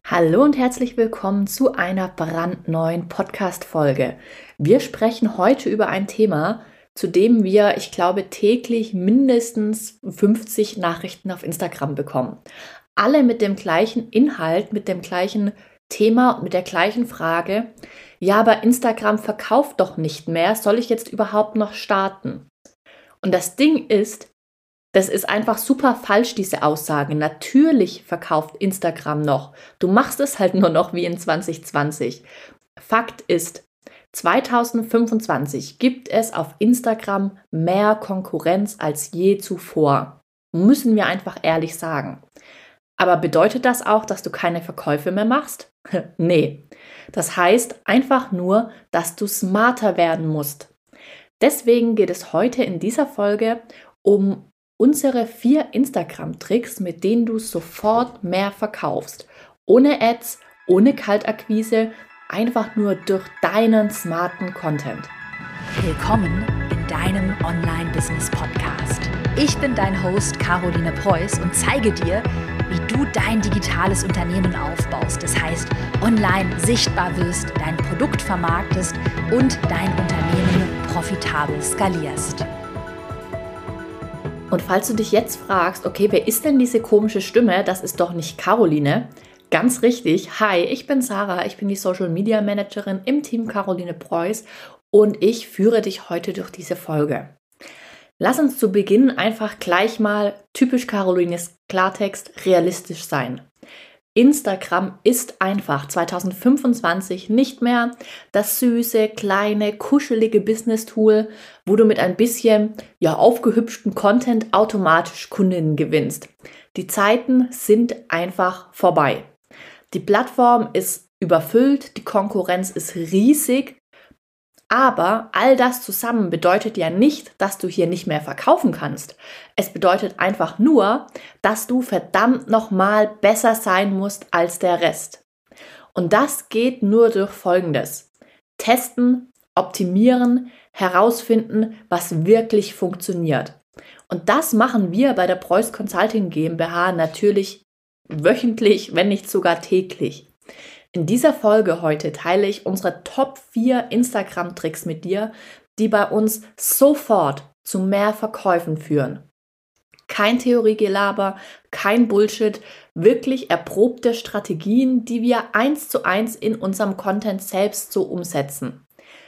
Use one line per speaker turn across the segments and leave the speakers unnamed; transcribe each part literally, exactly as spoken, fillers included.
Hallo und herzlich willkommen zu einer brandneuen Podcast-Folge. Wir sprechen heute über ein Thema, zu dem wir, ich glaube, täglich mindestens fünfzig Nachrichten auf Instagram bekommen. Alle mit dem gleichen Inhalt, mit dem gleichen Thema und mit der gleichen Frage. Ja, aber Instagram verkauft doch nicht mehr. Soll ich jetzt überhaupt noch starten? Und das Ding ist, das ist einfach super falsch, diese Aussage. Natürlich verkauft Instagram noch. Du machst es halt nur noch wie in zwanzig zwanzig. Fakt ist, zwanzig fünfundzwanzig gibt es auf Instagram mehr Konkurrenz als je zuvor. Müssen wir einfach ehrlich sagen. Aber bedeutet das auch, dass du keine Verkäufe mehr machst? Nee. Das heißt einfach nur, dass du smarter werden musst. Deswegen geht es heute in dieser Folge um unsere vier Instagram-Tricks, mit denen du sofort mehr verkaufst. Ohne Ads, ohne Kaltakquise, einfach nur durch deinen smarten Content.
Willkommen in deinem Online-Business-Podcast. Ich bin dein Host Caroline Preuß und zeige dir, wie du dein digitales Unternehmen aufbaust. Das heißt, online sichtbar wirst, dein Produkt vermarktest und dein Unternehmen profitabel skalierst.
Und falls du dich jetzt fragst, okay, wer ist denn diese komische Stimme? Das ist doch nicht Caroline. Ganz richtig. Hi, ich bin Sarah. Ich bin die Social Media Managerin im Team Caroline Preuß und ich führe dich heute durch diese Folge. Lass uns zu Beginn einfach gleich mal typisch Carolines Klartext realistisch sein. Instagram ist einfach zwanzig fünfundzwanzig nicht mehr das süße, kleine, kuschelige Business-Tool, wo du mit ein bisschen ja, aufgehübschten Content automatisch Kundinnen gewinnst. Die Zeiten sind einfach vorbei. Die Plattform ist überfüllt, die Konkurrenz ist riesig, aber all das zusammen bedeutet ja nicht, dass du hier nicht mehr verkaufen kannst. Es bedeutet einfach nur, dass du verdammt nochmal besser sein musst als der Rest. Und das geht nur durch Folgendes: Testen, optimieren, herausfinden, was wirklich funktioniert. Und das machen wir bei der Preuß Consulting GmbH natürlich wöchentlich, wenn nicht sogar täglich. In dieser Folge heute teile ich unsere Top vier Instagram-Tricks mit dir, die bei uns sofort zu mehr Verkäufen führen. Kein Theoriegelaber, kein Bullshit, wirklich erprobte Strategien, die wir eins zu eins in unserem Content selbst so umsetzen.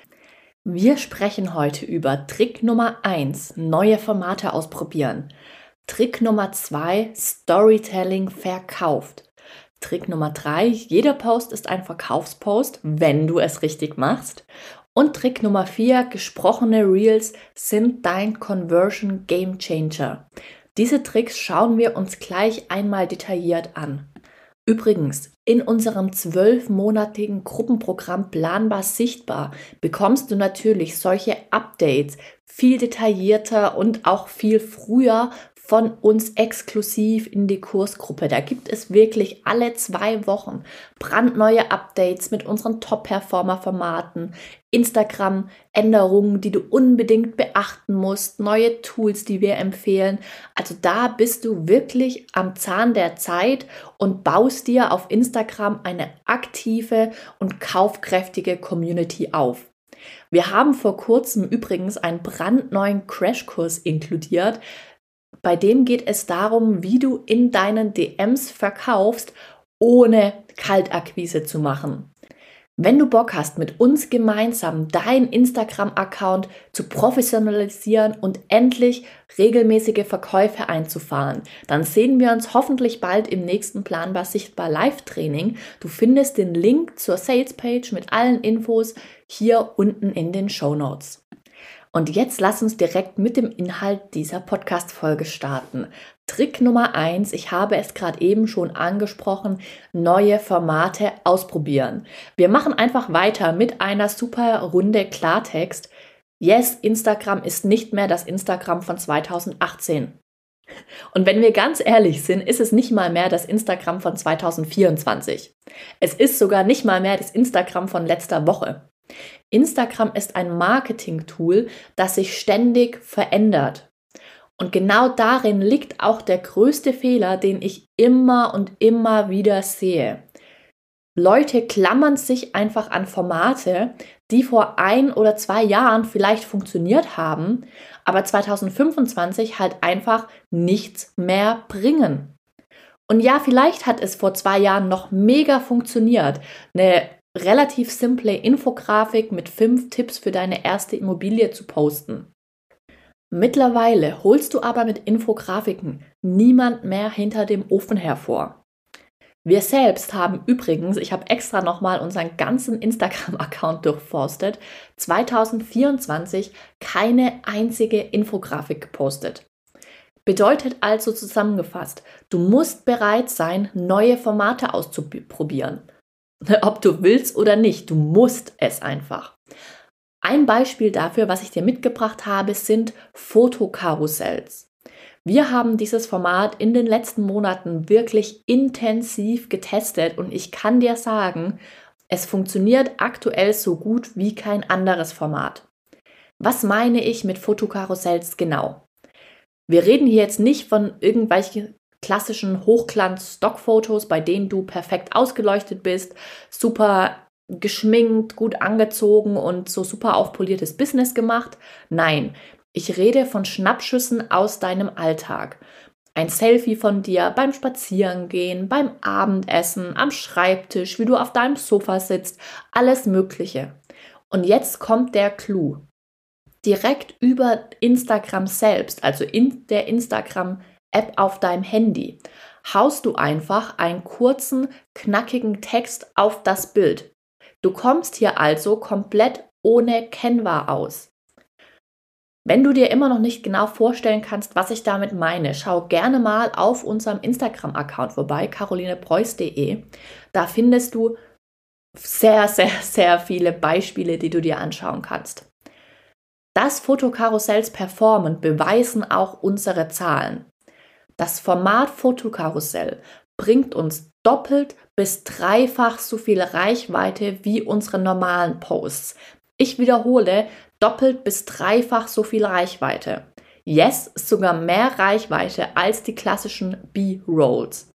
Wir sprechen heute über Trick Nummer eins, neue Formate ausprobieren. Trick Nummer zwei, Storytelling verkauft. Trick Nummer drei, jeder Post ist ein Verkaufspost, wenn du es richtig machst. Und Trick Nummer vier, gesprochene Reels sind dein Conversion Game Changer. Diese Tricks schauen wir uns gleich einmal detailliert an. Übrigens, in unserem zwölfmonatigen Gruppenprogramm Planbar Sichtbar bekommst du natürlich solche Updates viel detaillierter und auch viel früher von uns exklusiv in die Kursgruppe. Da gibt es wirklich alle zwei Wochen brandneue Updates mit unseren Top-Performer-Formaten, Instagram-Änderungen, die du unbedingt beachten musst, neue Tools, die wir empfehlen. Also da bist du wirklich am Zahn der Zeit und baust dir auf Instagram eine aktive und kaufkräftige Community auf. Wir haben vor kurzem übrigens einen brandneuen Crashkurs inkludiert. Bei dem geht es darum, wie du in deinen D Ms verkaufst, ohne Kaltakquise zu machen. Wenn du Bock hast, mit uns gemeinsam deinen Instagram-Account zu professionalisieren und endlich regelmäßige Verkäufe einzufahren, dann sehen wir uns hoffentlich bald im nächsten Planbar Sichtbar Live-Training. Du findest den Link zur Sales-Page mit allen Infos hier unten in den Shownotes. Und jetzt lass uns direkt mit dem Inhalt dieser Podcast-Folge starten. Trick Nummer eins, ich habe es gerade eben schon angesprochen, neue Formate ausprobieren. Wir machen einfach weiter mit einer super Runde Klartext. Yes, Instagram ist nicht mehr das Instagram von zweitausendachtzehn. Und wenn wir ganz ehrlich sind, ist es nicht mal mehr das Instagram von zweitausendvierundzwanzig. Es ist sogar nicht mal mehr das Instagram von letzter Woche. Instagram ist ein Marketing-Tool, das sich ständig verändert. Und genau darin liegt auch der größte Fehler, den ich immer und immer wieder sehe. Leute klammern sich einfach an Formate, die vor ein oder zwei Jahren vielleicht funktioniert haben, aber zwanzig fünfundzwanzig halt einfach nichts mehr bringen. Und ja, vielleicht hat es vor zwei Jahren noch mega funktioniert. Eine relativ simple Infografik mit fünf Tipps für deine erste Immobilie zu posten. Mittlerweile holst du aber mit Infografiken niemand mehr hinter dem Ofen hervor. Wir selbst haben übrigens, ich habe extra nochmal unseren ganzen Instagram-Account durchforstet, zwanzig vierundzwanzig keine einzige Infografik gepostet. Bedeutet also zusammengefasst, du musst bereit sein, neue Formate auszuprobieren. Ob du willst oder nicht, du musst es einfach. Ein Beispiel dafür, was ich dir mitgebracht habe, sind Fotokarussells. Wir haben dieses Format in den letzten Monaten wirklich intensiv getestet und ich kann dir sagen, es funktioniert aktuell so gut wie kein anderes Format. Was meine ich mit Fotokarussells genau? Wir reden hier jetzt nicht von irgendwelchen klassischen Hochglanz-Stockfotos, bei denen du perfekt ausgeleuchtet bist, super geschminkt, gut angezogen und so super aufpoliertes Business gemacht. Nein, ich rede von Schnappschüssen aus deinem Alltag. Ein Selfie von dir beim Spazierengehen, beim Abendessen, am Schreibtisch, wie du auf deinem Sofa sitzt, alles Mögliche. Und jetzt kommt der Clou. Direkt über Instagram selbst, also in der Instagram-App auf deinem Handy, haust du einfach einen kurzen, knackigen Text auf das Bild. Du kommst hier also komplett ohne Canva aus. Wenn du dir immer noch nicht genau vorstellen kannst, was ich damit meine, schau gerne mal auf unserem Instagram-Account vorbei, carolinepreuß punkt de. Da findest du sehr, sehr, sehr viele Beispiele, die du dir anschauen kannst. Dass Fotokarussells performen, beweisen auch unsere Zahlen. Das Format Fotokarussell bringt uns doppelt bis dreifach so viel Reichweite wie unsere normalen Posts. Ich wiederhole, doppelt bis dreifach so viel Reichweite. Yes, sogar mehr Reichweite als die klassischen B-Rolls.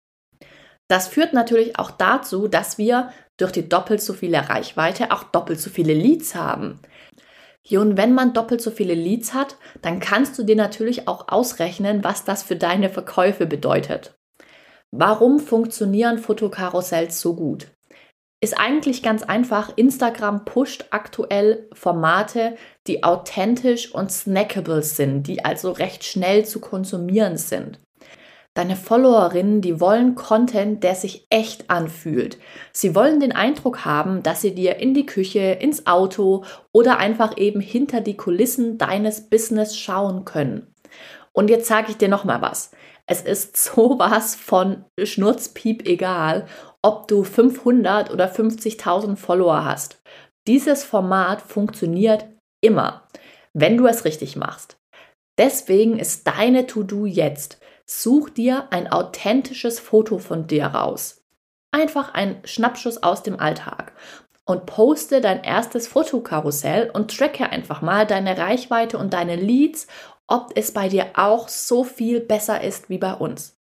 Das führt natürlich auch dazu, dass wir durch die doppelt so viele Reichweite auch doppelt so viele Leads haben. Ja, und wenn man doppelt so viele Leads hat, dann kannst du dir natürlich auch ausrechnen, was das für deine Verkäufe bedeutet. Warum funktionieren Fotokarussells so gut? Ist eigentlich ganz einfach, Instagram pusht aktuell Formate, die authentisch und snackable sind, die also recht schnell zu konsumieren sind. Deine Followerinnen, die wollen Content, der sich echt anfühlt. Sie wollen den Eindruck haben, dass sie dir in die Küche, ins Auto oder einfach eben hinter die Kulissen deines Business schauen können. Und jetzt sage ich dir noch mal was. Es ist sowas von Schnurzpiep egal, ob du fünfhundert oder fünfzigtausend Follower hast. Dieses Format funktioniert immer, wenn du es richtig machst. Deswegen ist deine To-Do jetzt: Such dir ein authentisches Foto von dir raus. Einfach ein Schnappschuss aus dem Alltag und poste dein erstes Fotokarussell und tracke einfach mal deine Reichweite und deine Leads, ob es bei dir auch so viel besser ist wie bei uns.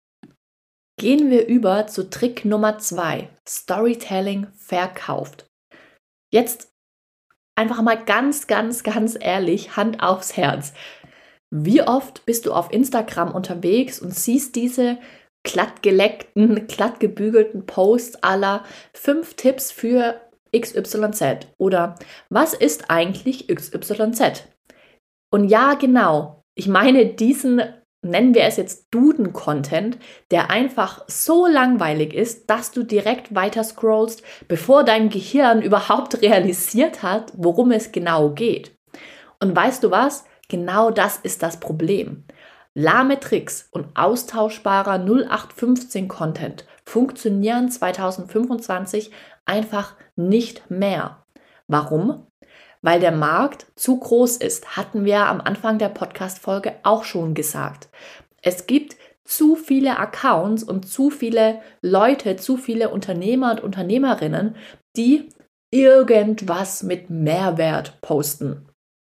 Gehen wir über zu Trick Nummer zwei, Storytelling verkauft. Jetzt einfach mal ganz, ganz, ganz ehrlich, Hand aufs Herz. Wie oft bist du auf Instagram unterwegs und siehst diese glattgeleckten, glattgebügelten Posts à la fünf Tipps für X Y Z oder was ist eigentlich X Y Z? Und ja, genau, ich meine diesen, nennen wir es jetzt Duden-Content, der einfach so langweilig ist, dass du direkt weiter scrollst, bevor dein Gehirn überhaupt realisiert hat, worum es genau geht. Und weißt du was? Genau das ist das Problem. Lahme Tricks und austauschbarer null acht fünfzehn Content funktionieren zwanzig fünfundzwanzig einfach nicht mehr. Warum? Weil der Markt zu groß ist, hatten wir am Anfang der Podcast-Folge auch schon gesagt. Es gibt zu viele Accounts und zu viele Leute, zu viele Unternehmer und Unternehmerinnen, die irgendwas mit Mehrwert posten.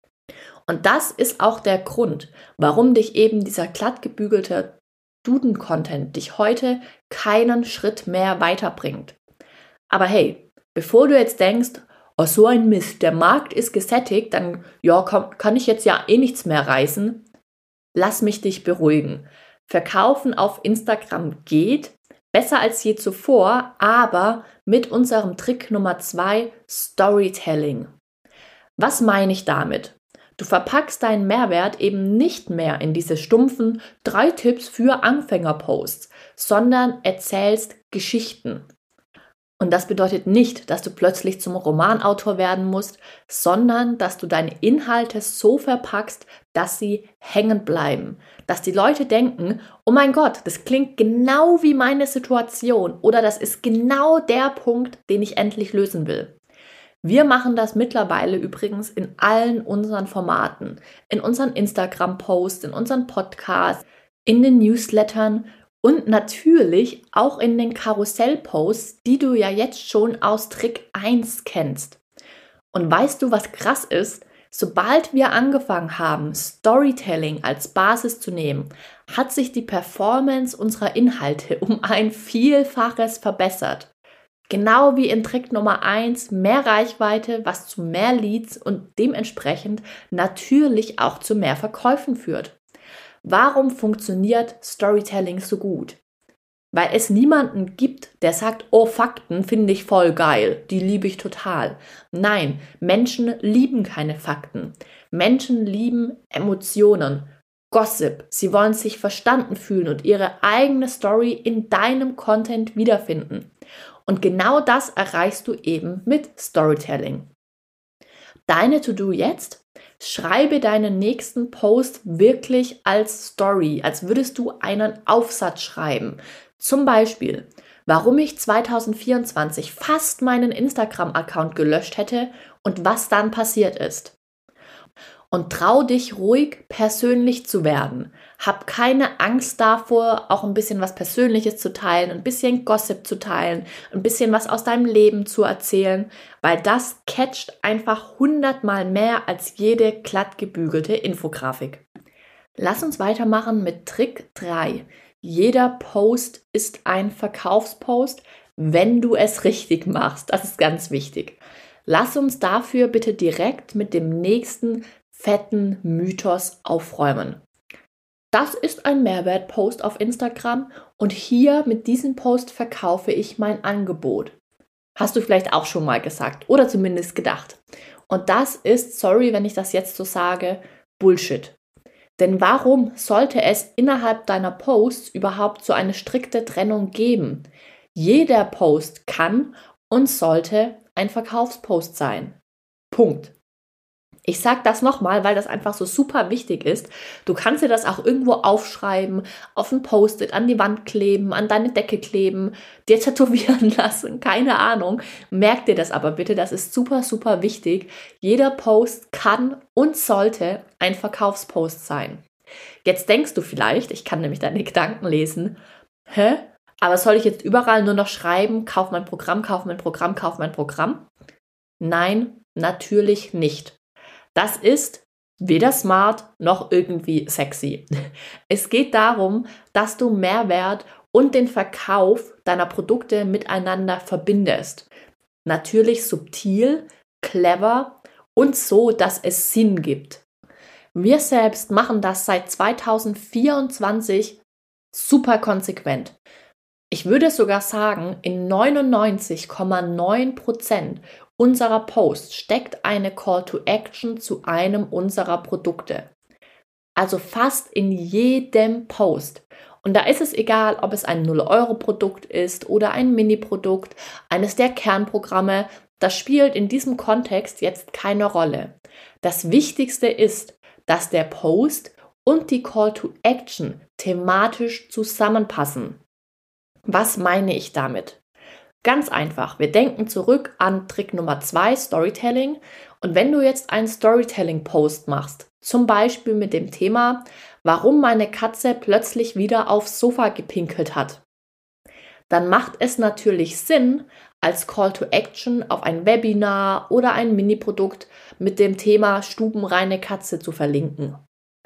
Und das ist auch der Grund, warum dich eben dieser glattgebügelte Duden-Content dich heute keinen Schritt mehr weiterbringt. Aber hey, bevor du jetzt denkst, oh so ein Mist, der Markt ist gesättigt, dann ja, kann, kann ich jetzt ja eh nichts mehr reißen. Lass mich dich beruhigen. Verkaufen auf Instagram geht, besser als je zuvor, aber mit unserem Trick Nummer zwei, Storytelling. Was meine ich damit? Du verpackst deinen Mehrwert eben nicht mehr in diese stumpfen drei Tipps für Anfänger-Posts, sondern erzählst Geschichten. Und das bedeutet nicht, dass du plötzlich zum Romanautor werden musst, sondern dass du deine Inhalte so verpackst, dass sie hängen bleiben. Dass die Leute denken, oh mein Gott, das klingt genau wie meine Situation oder das ist genau der Punkt, den ich endlich lösen will. Wir machen das mittlerweile übrigens in allen unseren Formaten, in unseren Instagram-Posts, in unseren Podcasts, in den Newslettern und natürlich auch in den Karussell-Posts, die du ja jetzt schon aus Trick eins kennst. Und weißt du, was krass ist? Sobald wir angefangen haben, Storytelling als Basis zu nehmen, hat sich die Performance unserer Inhalte um ein Vielfaches verbessert. Genau wie in Trick Nummer eins, mehr Reichweite, was zu mehr Leads und dementsprechend natürlich auch zu mehr Verkäufen führt. Warum funktioniert Storytelling so gut? Weil es niemanden gibt, der sagt, oh, Fakten finde ich voll geil, die liebe ich total. Nein, Menschen lieben keine Fakten. Menschen lieben Emotionen, Gossip. Sie wollen sich verstanden fühlen und ihre eigene Story in deinem Content wiederfinden. Und genau das erreichst du eben mit Storytelling. Deine To-Do jetzt? Schreibe deinen nächsten Post wirklich als Story, als würdest du einen Aufsatz schreiben. Zum Beispiel, warum ich zwanzig vierundzwanzig fast meinen Instagram-Account gelöscht hätte und was dann passiert ist. Und trau dich ruhig, persönlich zu werden. Hab keine Angst davor, auch ein bisschen was Persönliches zu teilen, ein bisschen Gossip zu teilen, ein bisschen was aus deinem Leben zu erzählen, weil das catcht einfach hundertmal mehr als jede glatt gebügelte Infografik. Lass uns weitermachen mit Trick drei. Jeder Post ist ein Verkaufspost, wenn du es richtig machst. Das ist ganz wichtig. Lass uns dafür bitte direkt mit dem nächsten fetten Mythos aufräumen. Das ist ein Mehrwertpost auf Instagram und hier mit diesem Post verkaufe ich mein Angebot. Hast du vielleicht auch schon mal gesagt oder zumindest gedacht. Und das ist, sorry, wenn ich das jetzt so sage, Bullshit. Denn warum sollte es innerhalb deiner Posts überhaupt so eine strikte Trennung geben? Jeder Post kann und sollte ein Verkaufspost sein. Punkt. Ich sage das nochmal, weil das einfach so super wichtig ist. Du kannst dir das auch irgendwo aufschreiben, auf ein Post-it, an die Wand kleben, an deine Decke kleben, dir tätowieren lassen, keine Ahnung. Merk dir das aber bitte, das ist super, super wichtig. Jeder Post kann und sollte ein Verkaufspost sein. Jetzt denkst du vielleicht, ich kann nämlich deine Gedanken lesen, hä? Aber soll ich jetzt überall nur noch schreiben, kauf mein Programm, kauf mein Programm, kauf mein Programm? Nein, natürlich nicht. Das ist weder smart noch irgendwie sexy. Es geht darum, dass du Mehrwert und den Verkauf deiner Produkte miteinander verbindest. Natürlich subtil, clever und so, dass es Sinn gibt. Wir selbst machen das seit zwanzig vierundzwanzig super konsequent. Ich würde sogar sagen, in neunundneunzig Komma neun Prozent unserer Posts steckt eine Call to Action zu einem unserer Produkte. Also fast in jedem Post. Und da ist es egal, ob es ein null Euro Produkt ist oder ein Mini-Produkt, eines der Kernprogramme. Das spielt in diesem Kontext jetzt keine Rolle. Das Wichtigste ist, dass der Post und die Call to Action thematisch zusammenpassen. Was meine ich damit? Ganz einfach, wir denken zurück an Trick Nummer zwei, Storytelling. Und wenn du jetzt einen Storytelling-Post machst, zum Beispiel mit dem Thema, warum meine Katze plötzlich wieder aufs Sofa gepinkelt hat, dann macht es natürlich Sinn, als Call to Action auf ein Webinar oder ein Mini-Produkt mit dem Thema stubenreine Katze zu verlinken.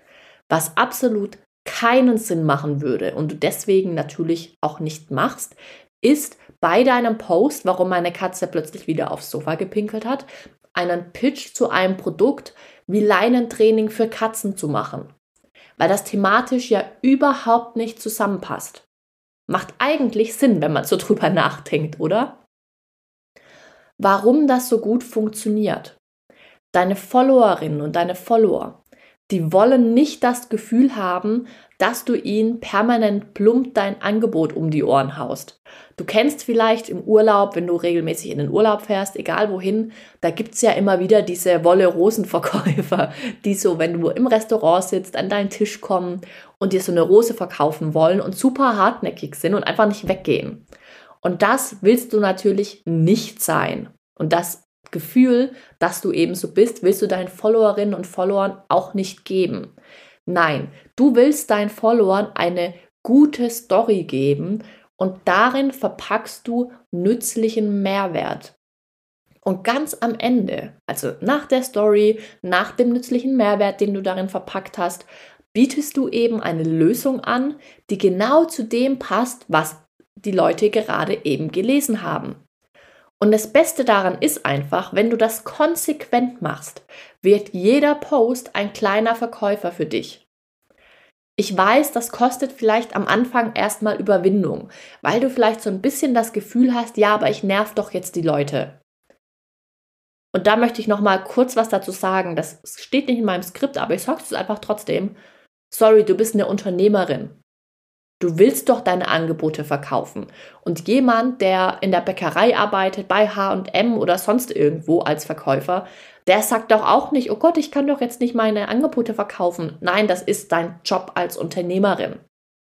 Was absolut keinen Sinn machen würde und du deswegen natürlich auch nicht machst, ist bei deinem Post, warum meine Katze plötzlich wieder aufs Sofa gepinkelt hat, einen Pitch zu einem Produkt wie Leinentraining für Katzen zu machen, weil das thematisch ja überhaupt nicht zusammenpasst. Macht eigentlich Sinn, wenn man so drüber nachdenkt, oder? Warum das so gut funktioniert. Deine Followerinnen und deine Follower, die wollen nicht das Gefühl haben, dass du ihnen permanent plump dein Angebot um die Ohren haust. Du kennst vielleicht im Urlaub, wenn du regelmäßig in den Urlaub fährst, egal wohin, da gibt es ja immer wieder diese Wolle-Rosen-Verkäufer, die so, wenn du im Restaurant sitzt, an deinen Tisch kommen und dir so eine Rose verkaufen wollen und super hartnäckig sind und einfach nicht weggehen. Und das willst du natürlich nicht sein. Und das Gefühl, dass du eben so bist, willst du deinen Followerinnen und Followern auch nicht geben. Nein, du willst deinen Followern eine gute Story geben und darin verpackst du nützlichen Mehrwert. Und ganz am Ende, also nach der Story, nach dem nützlichen Mehrwert, den du darin verpackt hast, bietest du eben eine Lösung an, die genau zu dem passt, was die Leute gerade eben gelesen haben. Und das Beste daran ist einfach, wenn du das konsequent machst, wird jeder Post ein kleiner Verkäufer für dich. Ich weiß, das kostet vielleicht am Anfang erstmal Überwindung, weil du vielleicht so ein bisschen das Gefühl hast, ja, aber ich nerv doch jetzt die Leute. Und da möchte ich nochmal kurz was dazu sagen. Das steht nicht in meinem Skript, aber ich sage es einfach trotzdem. Sorry, du bist eine Unternehmerin. Du willst doch deine Angebote verkaufen. Und jemand, der in der Bäckerei arbeitet, bei H und M oder sonst irgendwo als Verkäufer, der sagt doch auch nicht, oh Gott, ich kann doch jetzt nicht meine Angebote verkaufen. Nein, das ist dein Job als Unternehmerin.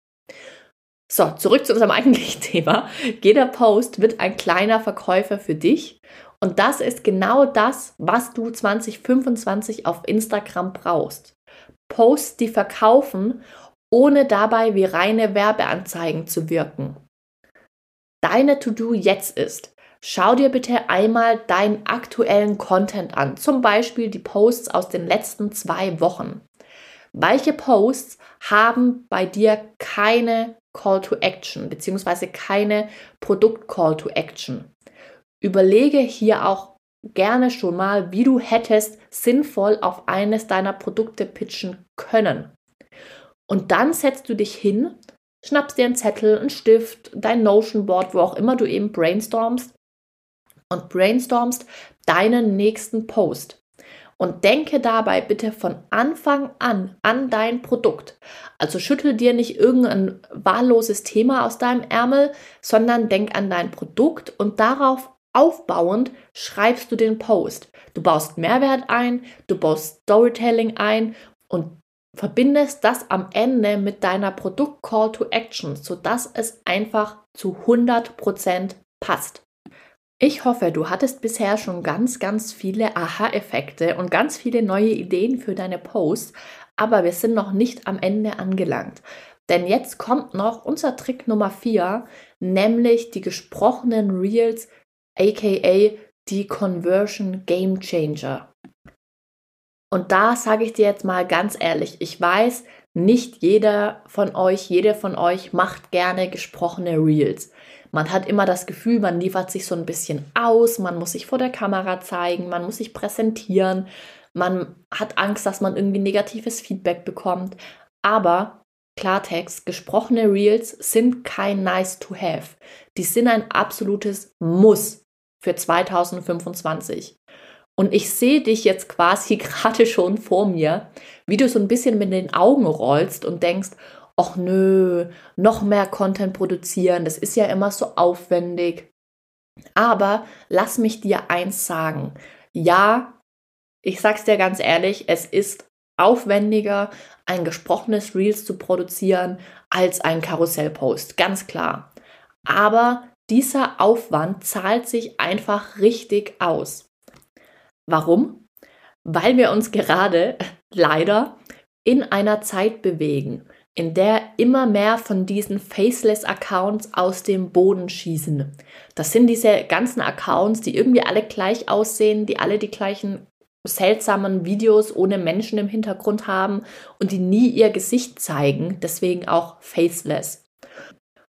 So, zurück zu unserem eigentlichen Thema. Jeder Post wird ein kleiner Verkäufer für dich. Und das ist genau das, was du zwanzig fünfundzwanzig auf Instagram brauchst. Posts, die verkaufen, ohne dabei wie reine Werbeanzeigen zu wirken. Deine To-Do jetzt ist, schau dir bitte einmal deinen aktuellen Content an, zum Beispiel die Posts aus den letzten zwei Wochen. Welche Posts haben bei dir keine Call to Action bzw. keine Produkt-Call to Action? Überlege hier auch gerne schon mal, wie du hättest sinnvoll auf eines deiner Produkte pitchen können. Und dann setzt du dich hin, schnappst dir einen Zettel, einen Stift, dein Notion-Board, wo auch immer du eben brainstormst und brainstormst deinen nächsten Post. Und denke dabei bitte von Anfang an an dein Produkt. Also schüttel dir nicht irgendein wahlloses Thema aus deinem Ärmel, sondern denk an dein Produkt und darauf aufbauend schreibst du den Post. Du baust Mehrwert ein, du baust Storytelling ein und verbindest das am Ende mit deiner Produkt-Call to Action, sodass es einfach zu hundert Prozent passt. Ich hoffe, du hattest bisher schon ganz, ganz viele Aha-Effekte und ganz viele neue Ideen für deine Posts, aber wir sind noch nicht am Ende angelangt. Denn jetzt kommt noch unser Trick Nummer vier, nämlich die gesprochenen Reels, aka die Conversion Game Changer. Und da sage ich dir jetzt mal ganz ehrlich, ich weiß, nicht jeder von euch, jede von euch macht gerne gesprochene Reels. Man hat immer das Gefühl, man liefert sich so ein bisschen aus, man muss sich vor der Kamera zeigen, man muss sich präsentieren, man hat Angst, dass man irgendwie negatives Feedback bekommt. Aber Klartext, gesprochene Reels sind kein nice to have. Die sind ein absolutes Muss für zwanzig fünfundzwanzig. Und ich sehe dich jetzt quasi gerade schon vor mir, wie du so ein bisschen mit den Augen rollst und denkst, ach nö, noch mehr Content produzieren, das ist ja immer so aufwendig. Aber lass mich dir eins sagen. Ja, ich sag's dir ganz ehrlich, es ist aufwendiger, ein gesprochenes Reels zu produzieren, als ein Karussellpost, ganz klar. Aber dieser Aufwand zahlt sich einfach richtig aus. Warum? Weil wir uns gerade leider in einer Zeit bewegen, in der immer mehr von diesen Faceless-Accounts aus dem Boden schießen. Das sind diese ganzen Accounts, die irgendwie alle gleich aussehen, die alle die gleichen seltsamen Videos ohne Menschen im Hintergrund haben und die nie ihr Gesicht zeigen, deswegen auch faceless.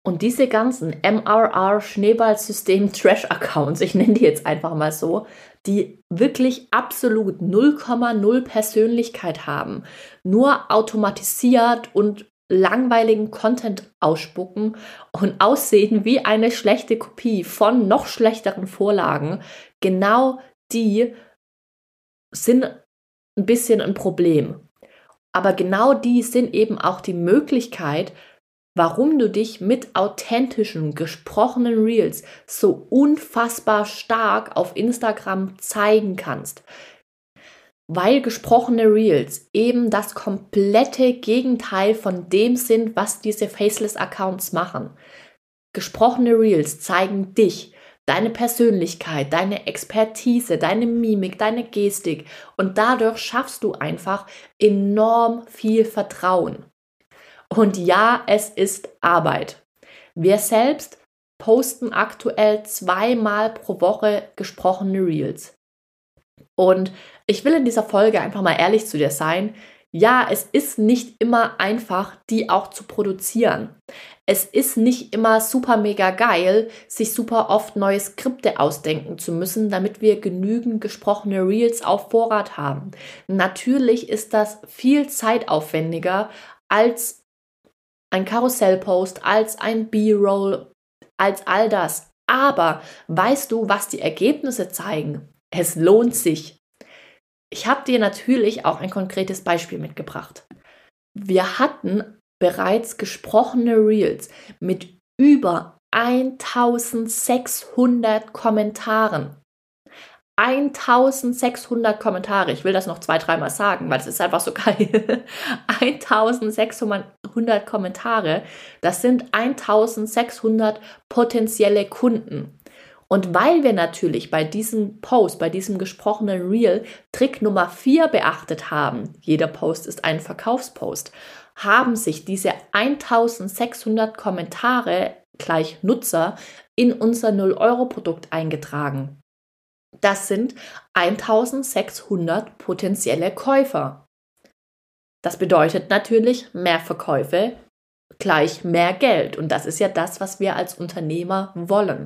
Und diese ganzen M R R-Schneeballsystem-Trash-Accounts, ich nenne die jetzt einfach mal so, die wirklich absolut null Komma null Persönlichkeit haben, nur automatisiert und langweiligen Content ausspucken und aussehen wie eine schlechte Kopie von noch schlechteren Vorlagen, genau die sind ein bisschen ein Problem. Aber genau die sind eben auch die Möglichkeit, warum du dich mit authentischen, gesprochenen Reels so unfassbar stark auf Instagram zeigen kannst. Weil gesprochene Reels eben das komplette Gegenteil von dem sind, was diese Faceless-Accounts machen. Gesprochene Reels zeigen dich, deine Persönlichkeit, deine Expertise, deine Mimik, deine Gestik und dadurch schaffst du einfach enorm viel Vertrauen. Und ja, es ist Arbeit. Wir selbst posten aktuell zweimal pro Woche gesprochene Reels. Und ich will in dieser Folge einfach mal ehrlich zu dir sein. Ja, es ist nicht immer einfach, die auch zu produzieren. Es ist nicht immer super mega geil, sich super oft neue Skripte ausdenken zu müssen, damit wir genügend gesprochene Reels auf Vorrat haben. Natürlich ist das viel zeitaufwendiger als ein Karussellpost, als ein B-Roll, als all das. Aber weißt du, was die Ergebnisse zeigen? Es lohnt sich. Ich habe dir natürlich auch ein konkretes Beispiel mitgebracht. Wir hatten bereits gesprochene Reels mit über eintausendsechshundert Kommentaren. eintausendsechshundert Kommentare. Ich will das noch zwei, dreimal sagen, weil es ist einfach so geil. eintausendsechshundert Kommentare. Das sind eintausendsechshundert potenzielle Kunden. Und weil wir natürlich bei diesem Post, bei diesem gesprochenen Reel Trick Nummer vier beachtet haben, jeder Post ist ein Verkaufspost, haben sich diese eintausendsechshundert Kommentare gleich Nutzer in unser null Euro Produkt eingetragen. Das sind eintausendsechshundert potenzielle Käufer. Das bedeutet natürlich mehr Verkäufe gleich mehr Geld. Und das ist ja das, was wir als Unternehmer wollen.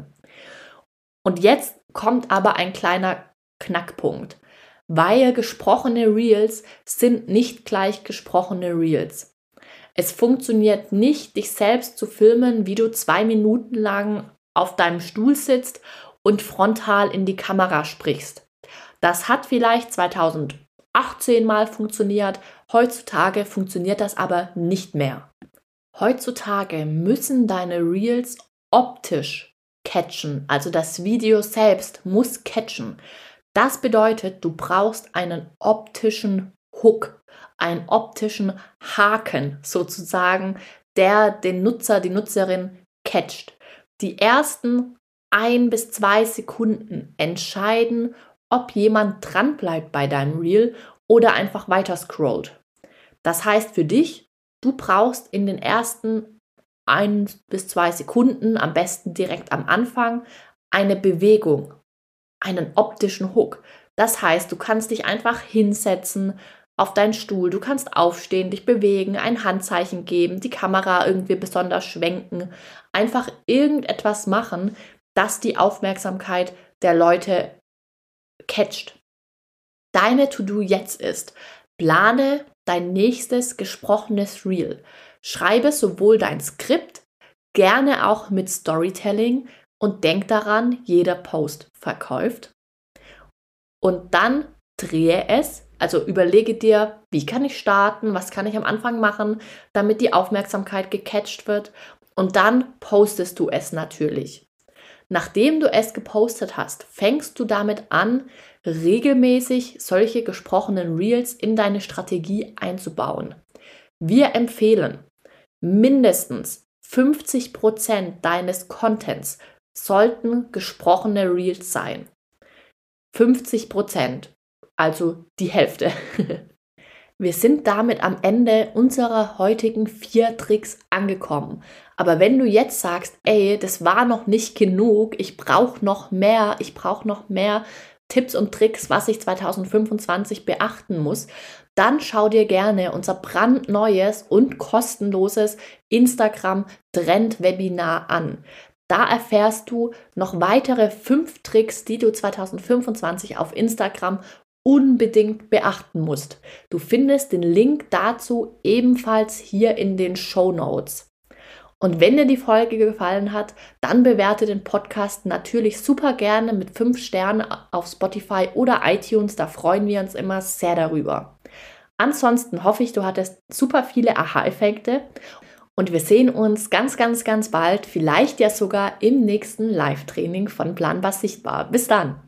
Und jetzt kommt aber ein kleiner Knackpunkt, weil gesprochene Reels sind nicht gleich gesprochene Reels. Es funktioniert nicht, dich selbst zu filmen, wie du zwei Minuten lang auf deinem Stuhl sitzt und frontal in die Kamera sprichst. Das hat vielleicht zweitausendachtzehn mal funktioniert, heutzutage funktioniert das aber nicht mehr. Heutzutage müssen deine Reels optisch catchen, also das Video selbst muss catchen. Das bedeutet, du brauchst einen optischen Hook, einen optischen Haken sozusagen, der den Nutzer, die Nutzerin catcht. Die ersten ein bis zwei Sekunden entscheiden, ob jemand dranbleibt bei deinem Reel oder einfach weiter scrollt. Das heißt für dich, du brauchst in den ersten ein bis zwei Sekunden, am besten direkt am Anfang, eine Bewegung, einen optischen Hook. Das heißt, du kannst dich einfach hinsetzen auf deinen Stuhl, du kannst aufstehen, dich bewegen, ein Handzeichen geben, die Kamera irgendwie besonders schwenken, einfach irgendetwas machen, das die Aufmerksamkeit der Leute catcht. Deine To-Do jetzt ist, plane dein nächstes gesprochenes Reel. Schreibe sowohl dein Skript, gerne auch mit Storytelling und denk daran, jeder Post verkauft. Und dann drehe es, also überlege dir, wie kann ich starten, was kann ich am Anfang machen, damit die Aufmerksamkeit gecatcht wird und dann postest du es natürlich. Nachdem du es gepostet hast, fängst du damit an, regelmäßig solche gesprochenen Reels in deine Strategie einzubauen. Wir empfehlen, mindestens fünfzig Prozent deines Contents sollten gesprochene Reels sein. fünfzig Prozent, also die Hälfte. Wir sind damit am Ende unserer heutigen vier Tricks angekommen. Aber wenn du jetzt sagst, ey, das war noch nicht genug, ich brauche noch mehr, ich brauche noch mehr Tipps und Tricks, was ich zwanzig fünfundzwanzig beachten muss, dann schau dir gerne unser brandneues und kostenloses Instagram-Trend-Webinar an. Da erfährst du noch weitere fünf Tricks, die du zwanzig fünfundzwanzig auf Instagram unbedingt beachten musst. Du findest den Link dazu ebenfalls hier in den Shownotes. Und wenn dir die Folge gefallen hat, dann bewerte den Podcast natürlich super gerne mit fünf Sternen auf Spotify oder iTunes. Da freuen wir uns immer sehr darüber. Ansonsten hoffe ich, du hattest super viele Aha-Effekte und wir sehen uns ganz, ganz, ganz bald, vielleicht ja sogar im nächsten Live-Training von Planbar Sichtbar. Bis dann!